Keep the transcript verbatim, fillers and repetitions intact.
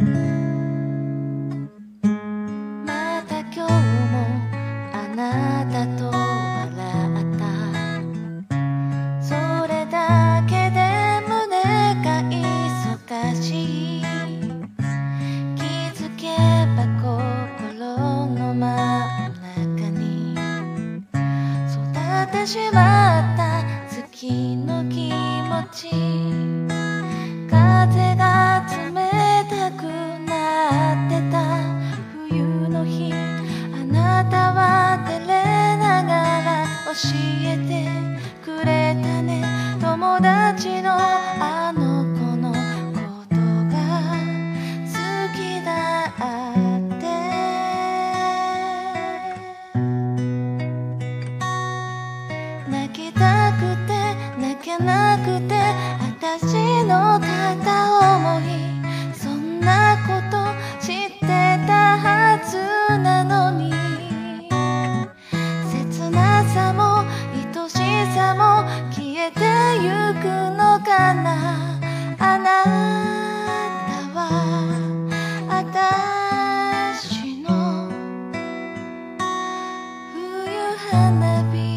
また今日もあなたと笑ったそれだけで胸が忙しい気づけば心の真ん中に育ってしまった月の気持ち風が冷たくなってた冬の日あなたは照れながら教えてくれたね友達のあの子のことが好きだって泣きたくて泣けなくて私の片思いそんなこと知ってたはずなのに切なさも愛しさも消えてゆくのかなあなたは私の冬花火